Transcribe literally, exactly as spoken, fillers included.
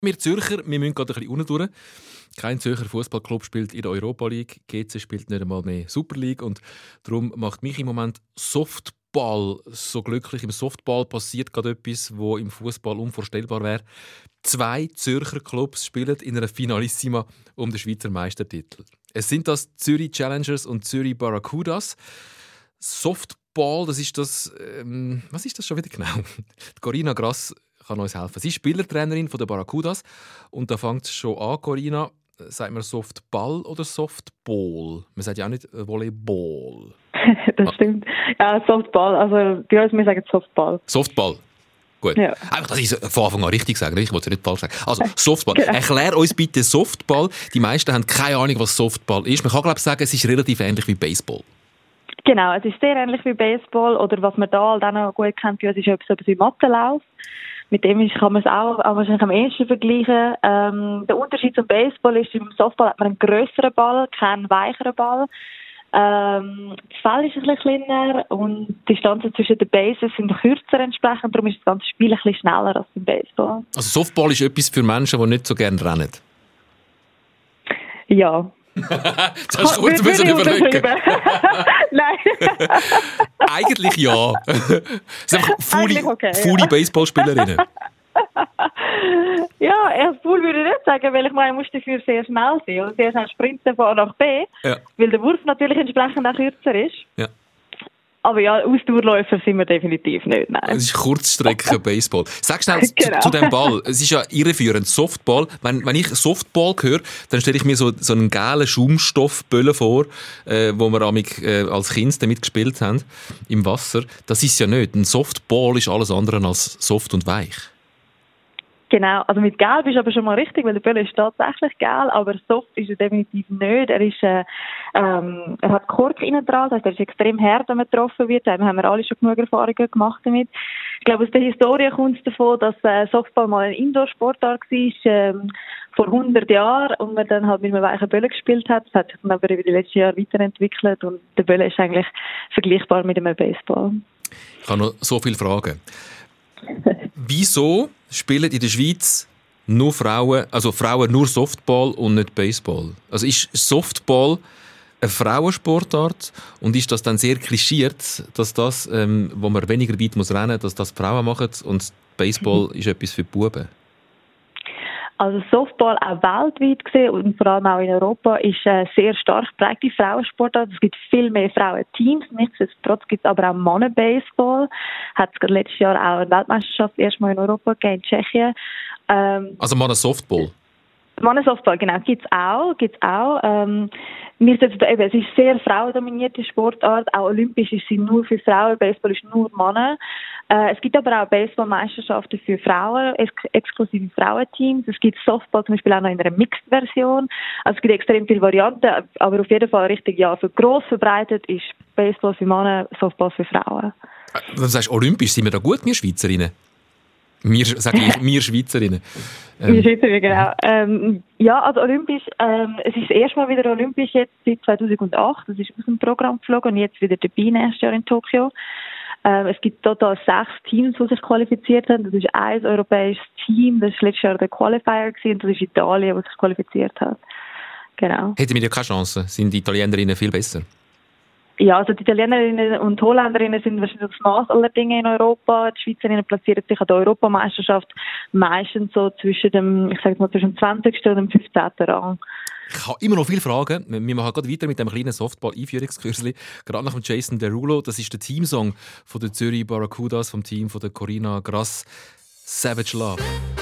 Wir Zürcher, wir müssen gerade ein bisschen unten durch. Kein Zürcher Fußballclub spielt in der Europa League, G C spielt nicht einmal mehr Super League und darum macht mich im Moment Softball so glücklich. Im Softball passiert gerade etwas, wo im Fußball unvorstellbar wäre. Zwei Zürcher Clubs spielen in einer Finalissima um den Schweizer Meistertitel. Es sind das Zürich Challengers und Zürich Barracudas. Softball, das ist das. Ähm, was ist das schon wieder genau? Die Corinna Grass kann uns helfen. Sie ist Spielertrainerin der Barracudas und da fängt es schon an, Corinna. Sagt man Softball oder Softball? Man sagt ja auch nicht Volleyball. Das stimmt. Ja, Softball. Also bei uns, wir sagen Softball. Softball. Gut. Ja. Einfach, dass ich es von Anfang an richtig sage. Ich wollte es nicht falsch sagen. Also, Softball. Genau. Erklär uns bitte Softball. Die meisten haben keine Ahnung, was Softball ist. Man kann, glaube ich, sagen, es ist relativ ähnlich wie Baseball. Genau, es ist sehr ähnlich wie Baseball. Oder was man da halt auch noch gut kennt, ist etwas wie Mattenlauf. Mit dem kann man es auch wahrscheinlich am ehesten vergleichen. Ähm, der Unterschied zum Baseball ist, im Softball hat man einen grösseren Ball, keinen weicheren Ball. Ähm, das Feld ist ein bisschen kleiner und die Distanzen zwischen den Bases sind kürzer entsprechend. Darum ist das ganze Spiel ein bisschen schneller als beim Baseball. Also Softball ist etwas für Menschen, die nicht so gerne rennen? Ja. Das hast du kurz müssen überlegen. Nein. Eigentlich ja. Es sind einfach faule, okay, faule ja. Baseballspielerinnen. Ja, erst faul würde ich nicht sagen, weil ich meine, ich muss dafür sehr schnell sein und sehr schnell sprinten von A nach B, ja. Weil der Wurf natürlich entsprechend auch kürzer ist. Ja. Aber ja, Ausdauerläufer sind wir definitiv nicht, nein. Es ist Kurzstrecke-Baseball. Sag schnell genau. zu, zu dem Ball. Es ist ja irreführend. Softball. Wenn, wenn ich Softball höre, dann stelle ich mir so, so einen gelben Schaumstoffböllen vor, äh, wo wir äh, als Kind damit gespielt haben, im Wasser. Das ist ja nicht. Ein Softball ist alles andere als soft und weich. Genau, also mit Gelb ist aber schon mal richtig, weil der Böller ist tatsächlich gelb, aber soft ist er definitiv nicht. Er ist, äh, ähm, er hat Kork innen dran, das heißt, er ist extrem hart, wenn man getroffen wird. Da haben wir alle schon genug Erfahrungen gemacht damit. Ich glaube, aus der Historie kommt es davon, dass äh, Softball mal ein Indoor-Sportart war, ähm, vor hundert Jahren, und man dann halt mit einem weichen Böller gespielt hat. Das hat sich dann aber über die letzten Jahre weiterentwickelt und der Böller ist eigentlich vergleichbar mit einem Baseball. Ich habe noch so viele Fragen. Wieso spielen in der Schweiz nur Frauen, also Frauen nur Softball und nicht Baseball? Also ist Softball eine Frauensportart und ist das dann sehr klischiert, dass das, ähm, wo man weniger weit muss rennen, dass das die Frauen machen und Baseball ist etwas für die Buben? Also Softball auch weltweit gesehen und vor allem auch in Europa ist eine sehr stark geprägte Frauensportart. Es gibt viel mehr Frauenteams. Nichtsdestotrotz gibt es aber auch Männer-Baseball. Hat es letztes Jahr auch eine Weltmeisterschaft erstmal in Europa gegeben, in Tschechien. Ähm, also Männer-Softball? Männer-Softball, genau, gibt's auch, gibt's auch. Ähm, wir sind eben, es ist sehr frauendominierte Sportart. Auch olympisch ist sie nur für Frauen, Baseball ist nur Männer. Äh, es gibt aber auch Baseballmeisterschaften für Frauen, ex- exklusive Frauenteams. Es gibt Softball zum Beispiel auch noch in einer Mixed-Version. Also es gibt extrem viele Varianten, aber auf jeden Fall richtig, ja, für gross verbreitet ist Baseball für Männer, Softball für Frauen. Du sagst, olympisch sind wir da gut, wir Schweizerinnen? Wir, sag ich, wir Schweizerinnen. Ähm. Wir Schweizerinnen, genau. Ähm, ja, also olympisch, ähm, es ist das erste Mal wieder olympisch jetzt seit zweitausendacht. Das ist aus dem Programm geflogen und jetzt wieder dabei nächstes Jahr in Tokio. Ähm, es gibt total sechs Teams, die sich qualifiziert haben. Das ist ein europäisches Team, das war letztes Jahr der Qualifier gewesen, und das ist Italien, das sich qualifiziert hat. Genau. Hätten wir ja keine Chance? Sind die Italienerinnen viel besser? Ja, also die Italienerinnen und Holländerinnen sind wahrscheinlich das Maß aller Dinge in Europa. Die Schweizerinnen platzieren sich an der Europameisterschaft meistens so zwischen dem, ich sage mal, zwischen dem zwanzigsten und dem fünfzehnten Rang. Ich habe immer noch viele Fragen. Wir machen gerade weiter mit dem kleinen Softball-Einführungskürzli. Gerade nach dem Jason Derulo. Das ist der Teamsong von der Zürich Barracudas, vom Team von der Corinna Grass. Savage Love.